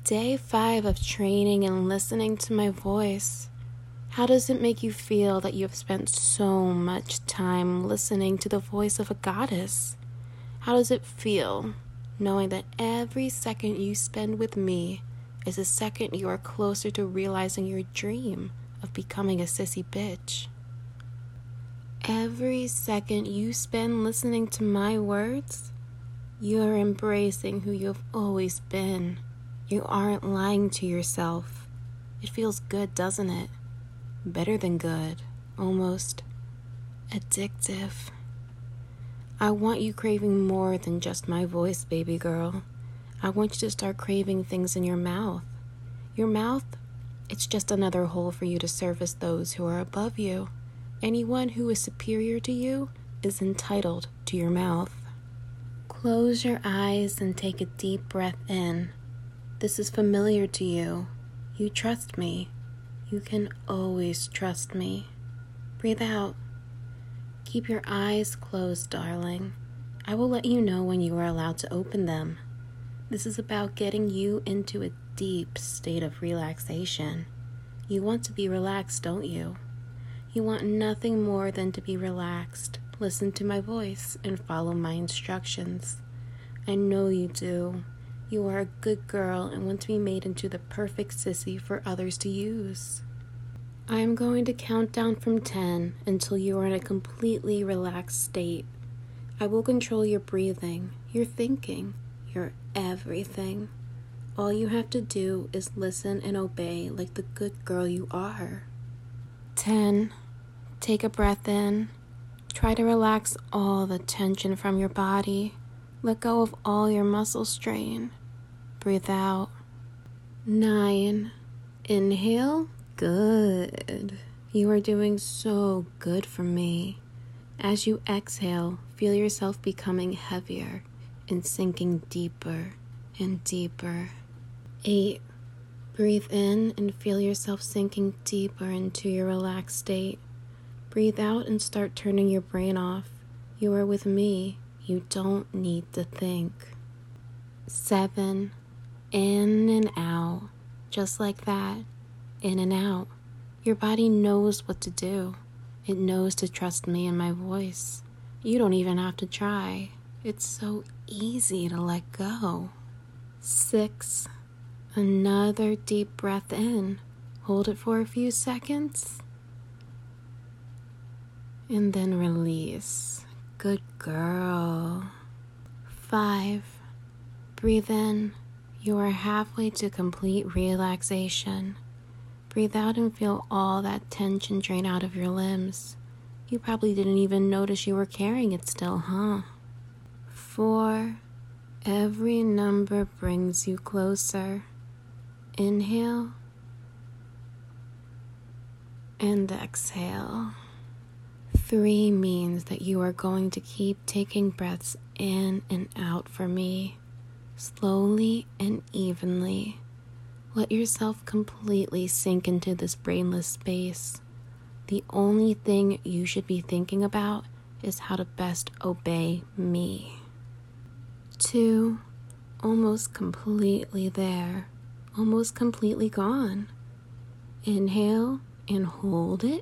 Day 5 of training and listening to my voice. How does it make you feel that you have spent so much time listening to the voice of a goddess? How does it feel knowing that every second you spend with me is a second you are closer to realizing your dream of becoming a sissy bitch? Every second you spend listening to my words, you are embracing who you have always been. You aren't lying to yourself. It feels good, doesn't it? Better than good. Almost addictive. I want you craving more than just my voice, baby girl. I want you to start craving things in your mouth. Your mouth, it's just another hole for you to service those who are above you. Anyone who is superior to you is entitled to your mouth. Close your eyes and take a deep breath in. This is familiar to you. You trust me. You can always trust me. Breathe out. Keep your eyes closed, darling. I will let you know when you are allowed to open them. This is about getting you into a deep state of relaxation. You want to be relaxed, don't you? You want nothing more than to be relaxed. Listen to my voice and follow my instructions. I know you do. You are a good girl and want to be made into the perfect sissy for others to use. I am going to count down from 10 until you are in a completely relaxed state. I will control your breathing, your thinking, your everything. All you have to do is listen and obey like the good girl you are. 10. Take a breath in. Try to relax all the tension from your body. Let go of all your muscle strain. Breathe out. 9. Inhale. Good. You are doing so good for me. As you exhale, feel yourself becoming heavier and sinking deeper and deeper. 8. Breathe in and feel yourself sinking deeper into your relaxed state. Breathe out and start turning your brain off. You are with me. You don't need to think. 7. In and out. Just like that. In and out. Your body knows what to do. It knows to trust me and my voice. You don't even have to try. It's so easy to let go. 6. Another deep breath in. Hold it for a few seconds. And then release. Good girl. 5. Breathe in. You are halfway to complete relaxation. Breathe out and feel all that tension drain out of your limbs. You probably didn't even notice you were carrying it still, huh? 4. Every number brings you closer. Inhale and exhale. 3 means that you are going to keep taking breaths in and out for me, slowly and evenly. Let yourself completely sink into this brainless space. The only thing you should be thinking about is how to best obey me. 2, almost completely there, almost completely gone. Inhale and hold it.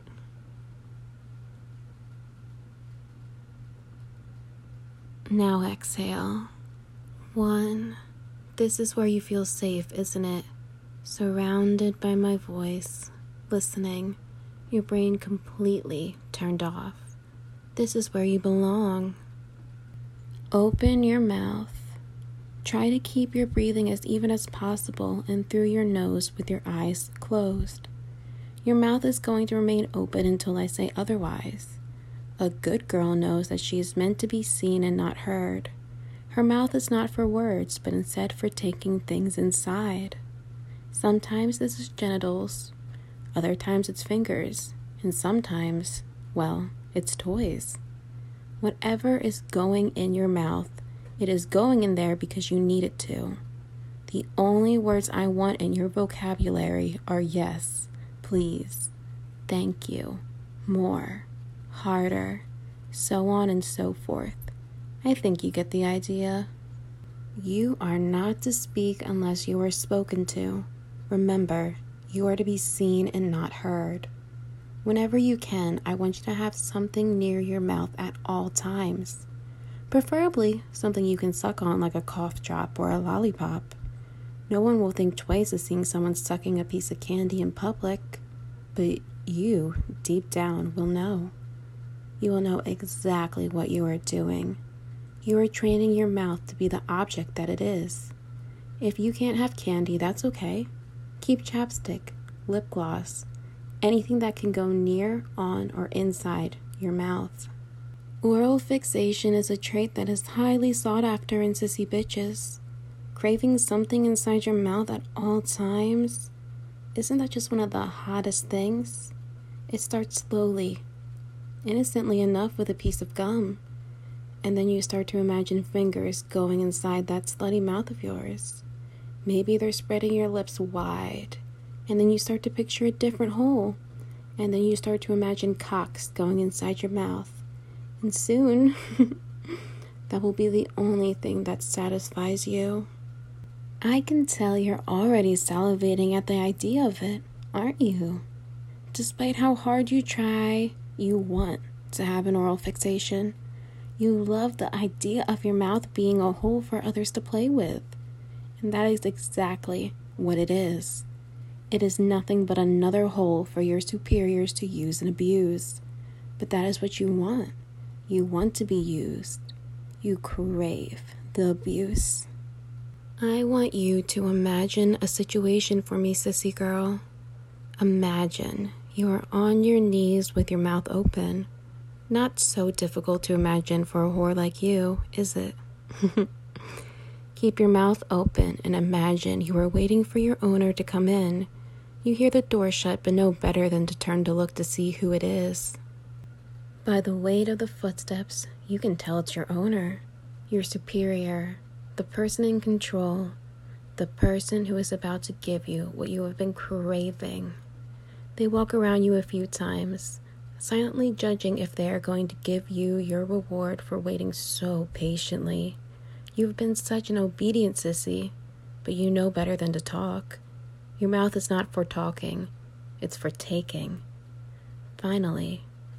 Now exhale. 1. This is where you feel safe, isn't it? Surrounded by my voice, listening, your brain completely turned off. This is where you belong. Open your mouth. Try to keep your breathing as even as possible and through your nose with your eyes closed. Your mouth is going to remain open until I say otherwise. A good girl knows that she is meant to be seen and not heard. Her mouth is not for words, but instead for taking things inside. Sometimes this is genitals, other times it's fingers, and sometimes, well, it's toys. Whatever is going in your mouth, it is going in there because you need it to. The only words I want in your vocabulary are yes, please, thank you, more, harder, so on and so forth. I think you get the idea. You are not to speak unless you are spoken to. Remember, you are to be seen and not heard. Whenever you can, I want you to have something near your mouth at all times. Preferably something you can suck on like a cough drop or a lollipop. No one will think twice of seeing someone sucking a piece of candy in public, but you, deep down, will know. You will know exactly what you are doing. You are training your mouth to be the object that it is. If you can't have candy, that's okay. Keep chapstick, lip gloss, anything that can go near, on, or inside your mouth. Oral fixation is a trait that is highly sought after in sissy bitches. Craving something inside your mouth at all times? Isn't that just one of the hottest things? It starts slowly, innocently enough with a piece of gum. And then you start to imagine fingers going inside that slutty mouth of yours. Maybe they're spreading your lips wide. And then you start to picture a different hole. And then you start to imagine cocks going inside your mouth. And soon, that will be the only thing that satisfies you. I can tell you're already salivating at the idea of it, aren't you? Despite how hard you try, you want to have an oral fixation. You love the idea of your mouth being a hole for others to play with. And that is exactly what it is. It is nothing but another hole for your superiors to use and abuse. But that is what you want. You want to be used. You crave the abuse. I want you to imagine a situation for me, sissy girl. Imagine you are on your knees with your mouth open. Not so difficult to imagine for a whore like you, is it? Keep your mouth open and imagine you are waiting for your owner to come in. You hear the door shut but know better than to turn to look to see who it is. By the weight of the footsteps, you can tell it's your owner, your superior, the person in control, the person who is about to give you what you have been craving. They walk around you a few times, silently judging if they are going to give you your reward for waiting so patiently. You've been such an obedient sissy, but you know better than to talk. Your mouth is not for talking, it's for taking. Finally,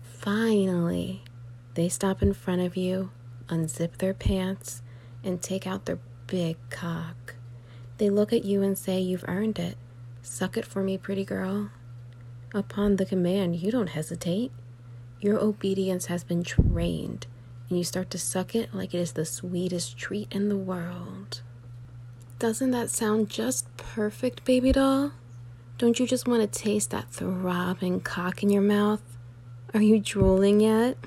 they stop in front of you, unzip their pants, and take out their big cock. They look at you and say you've earned it. Suck it for me, pretty girl. Upon the command, you don't hesitate. Your obedience has been trained, and you start to suck it like it is the sweetest treat in the world. Doesn't that sound just perfect, baby doll? Don't you just want to taste that throbbing cock in your mouth? Are you drooling yet?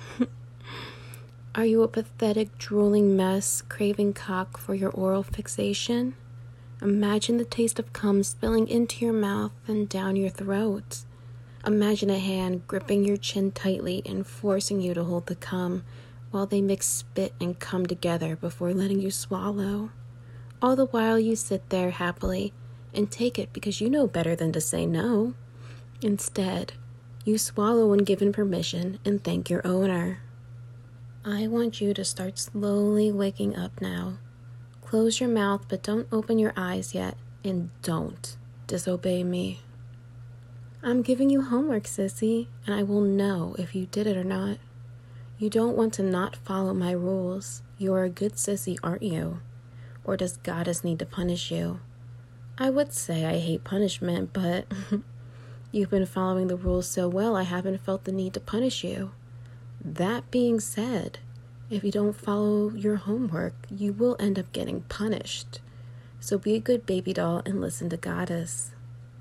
Are you a pathetic, drooling mess craving cock for your oral fixation? Imagine the taste of cum spilling into your mouth and down your throat. Imagine a hand gripping your chin tightly and forcing you to hold the cum while they mix spit and cum together before letting you swallow. All the while you sit there happily and take it because you know better than to say no. Instead, you swallow when given permission and thank your owner. I want you to start slowly waking up now. Close your mouth, but don't open your eyes yet, and don't disobey me. I'm giving you homework, sissy, and I will know if you did it or not. You don't want to not follow my rules. You're a good sissy, aren't you? Or does Goddess need to punish you? I would say I hate punishment, but you've been following the rules so well I haven't felt the need to punish you. That being said, if you don't follow your homework, you will end up getting punished. So be a good baby doll and listen to Goddess.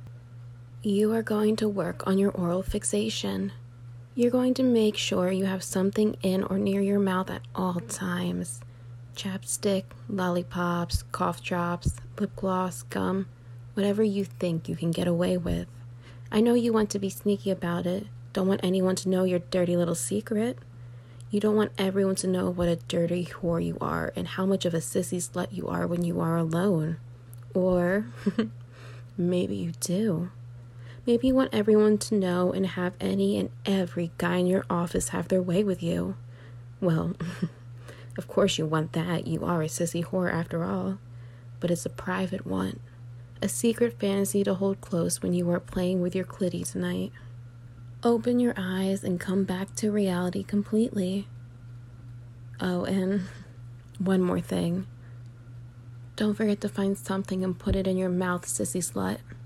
You are going to work on your oral fixation. You're going to make sure you have something in or near your mouth at all times. Chapstick, lollipops, cough drops, lip gloss, gum, whatever you think you can get away with. I know you want to be sneaky about it. Don't want anyone to know your dirty little secret. You don't want everyone to know what a dirty whore you are and how much of a sissy slut you are when you are alone. Or maybe you do. Maybe you want everyone to know and have any and every guy in your office have their way with you. Well, Of course you want that. You are a sissy whore after all. But it's a private one. A secret fantasy to hold close when you are playing with your clitty tonight. Open your eyes and come back to reality completely. Oh, and one more thing. Don't forget to find something and put it in your mouth, sissy slut.